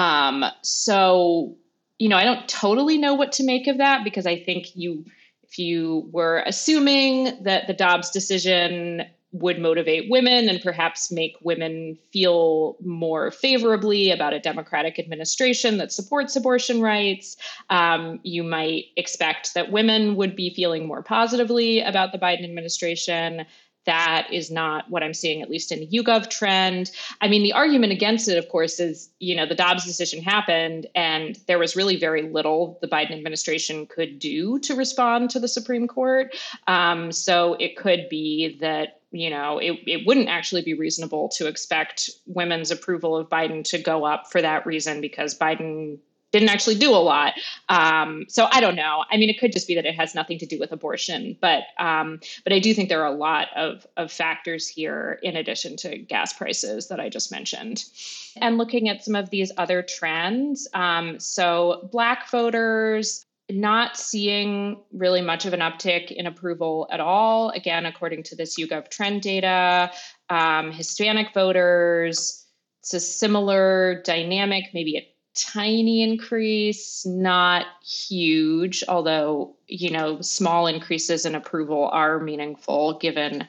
So, I don't totally know what to make of that, because I think if you were assuming that the Dobbs decision would motivate women and perhaps make women feel more favorably about a Democratic administration that supports abortion rights, you might expect that women would be feeling more positively about the Biden administration. That is not what I'm seeing, at least in the YouGov trend. I mean, the argument against it, of course, is, the Dobbs decision happened and there was really very little the Biden administration could do to respond to the Supreme Court. So it could be that, it wouldn't actually be reasonable to expect women's approval of Biden to go up for that reason, because Biden didn't actually do a lot. So I don't know. I mean, it could just be that it has nothing to do with abortion, but I do think there are a lot of factors here in addition to gas prices that I just mentioned. And looking at some of these other trends, so Black voters, not seeing really much of an uptick in approval at all. Again, according to this YouGov trend data, Hispanic voters, it's a similar dynamic, maybe a tiny increase, not huge, although, small increases in approval are meaningful given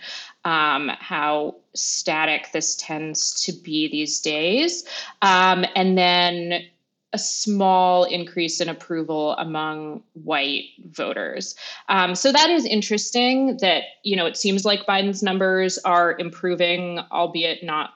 how static this tends to be these days. And then a small increase in approval among white voters. So that is interesting that, it seems like Biden's numbers are improving, albeit not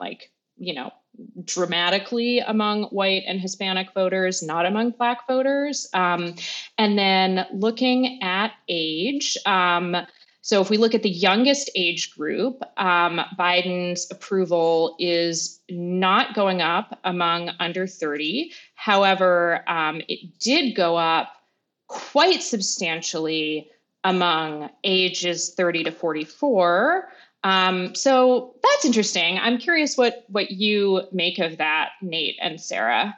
dramatically among white and Hispanic voters, not among Black voters. And then looking at age, so if we look at the youngest age group, Biden's approval is not going up among under 30. However, it did go up quite substantially among ages 30 to 44. So that's interesting. I'm curious what you make of that, Nate and Sarah.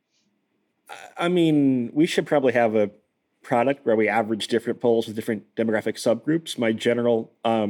I mean, we should probably have a product where we average different polls with different demographic subgroups. My general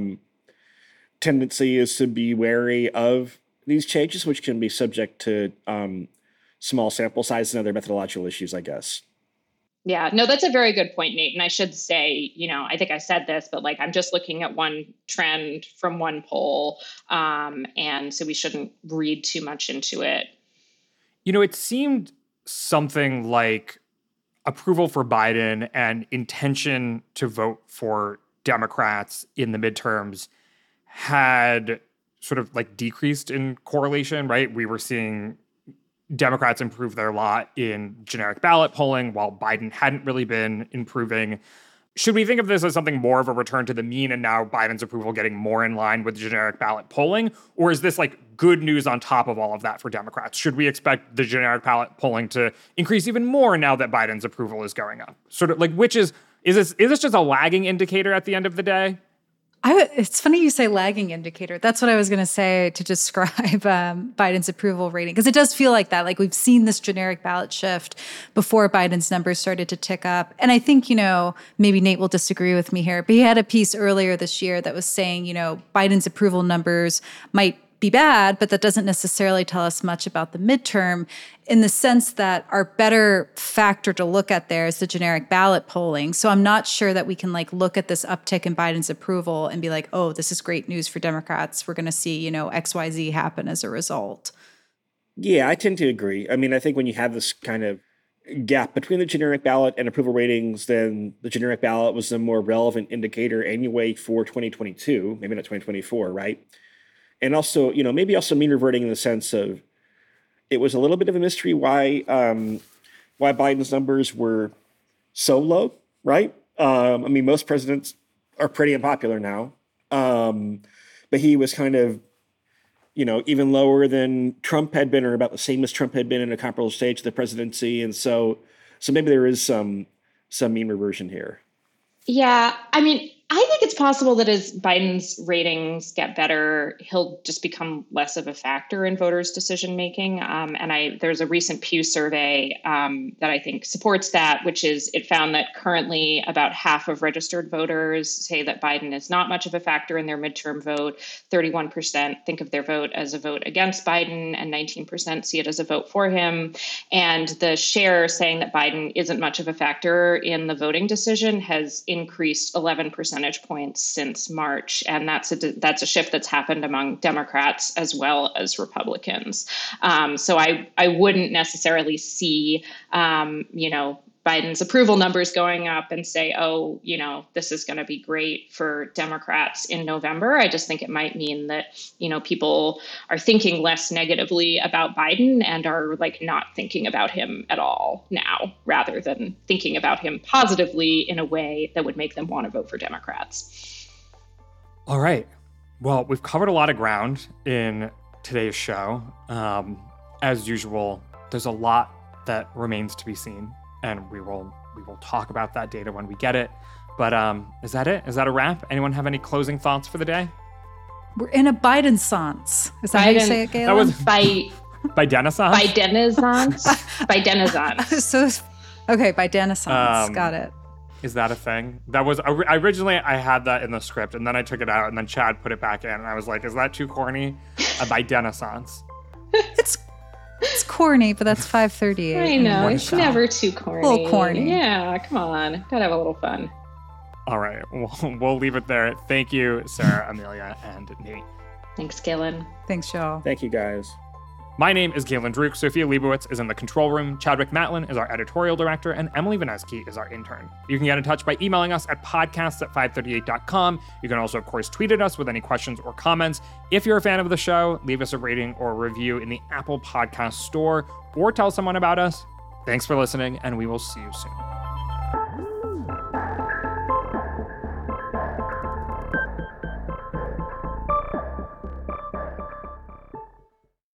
tendency is to be wary of these changes, which can be subject to small sample size and other methodological issues, I guess. Yeah, no, that's a very good point, Nate. And I should say, I think I said this, but I'm just looking at one trend from one poll. And so we shouldn't read too much into it. It seemed something like approval for Biden and intention to vote for Democrats in the midterms had sort of decreased in correlation, right? We were seeing Democrats improve their lot in generic ballot polling while Biden hadn't really been improving. Should we think of this as something more of a return to the mean and now Biden's approval getting more in line with generic ballot polling? Or is this good news on top of all of that for Democrats? Should we expect the generic ballot polling to increase even more now that Biden's approval is going up? Sort of which is this just a lagging indicator at the end of the day? It's funny you say lagging indicator. That's what I was going to say to describe Biden's approval rating, because it does feel like that. We've seen this generic ballot shift before Biden's numbers started to tick up. And I think, maybe Nate will disagree with me here, but he had a piece earlier this year that was saying, Biden's approval numbers might be bad, but that doesn't necessarily tell us much about the midterm, in the sense that our better factor to look at there is the generic ballot polling. So I'm not sure that we can look at this uptick in Biden's approval and be like, oh, this is great news for Democrats. We're going to see, XYZ happen as a result. Yeah, I tend to agree. I mean, I think when you have this kind of gap between the generic ballot and approval ratings, then the generic ballot was a more relevant indicator anyway for 2022, maybe not 2024, right? And also, maybe also mean reverting in the sense of it was a little bit of a mystery why Biden's numbers were so low, right? Most presidents are pretty unpopular now, but he was kind of, even lower than Trump had been, or about the same as Trump had been in a comparable stage of the presidency. And so maybe there is some mean reversion here. Yeah. I think it's possible that as Biden's ratings get better, he'll just become less of a factor in voters' decision making. There's a recent Pew survey that I think supports that, which is it found that currently about half of registered voters say that Biden is not much of a factor in their midterm vote. 31% think of their vote as a vote against Biden, and 19% see it as a vote for him. And the share saying that Biden isn't much of a factor in the voting decision has increased 11 percentage points since March. And that's a shift that's happened among Democrats as well as Republicans. So I wouldn't necessarily see, Biden's approval numbers going up and say, oh, this is going to be great for Democrats in November. I just think it might mean that, people are thinking less negatively about Biden and are not thinking about him at all now, rather than thinking about him positively in a way that would make them want to vote for Democrats. All right. Well, we've covered a lot of ground in today's show. As usual, there's a lot that remains to be seen. And we will talk about that data when we get it. But is that it? Is that a wrap? Anyone have any closing thoughts for the day? We're in a Biden-sance. Is that how you say it, Galen? That was Bidenaissance? Bidenaissance. Bidenaissance. Got it. Is that a thing? That was originally I had that in the script, and then I took it out, and then Chad put it back in, and I was like, "Is that too corny?" A Bidenaissance. It's corny, but that's 5:38. I know. It's never too corny. A little corny. Yeah, come on. Gotta have a little fun. All right. We'll leave it there. Thank you, Sarah, Amelia, and Nate. Thanks, Galen. Thanks, y'all. Thank you, guys. My name is Galen Druk. Sophia Leibowitz is in the control room. Chadwick Matlin is our editorial director, and Emily Vineski is our intern. You can get in touch by emailing us at podcasts@538.com. You can also, of course, tweet at us with any questions or comments. If you're a fan of the show, leave us a rating or a review in the Apple Podcast Store, or tell someone about us. Thanks for listening, and we will see you soon.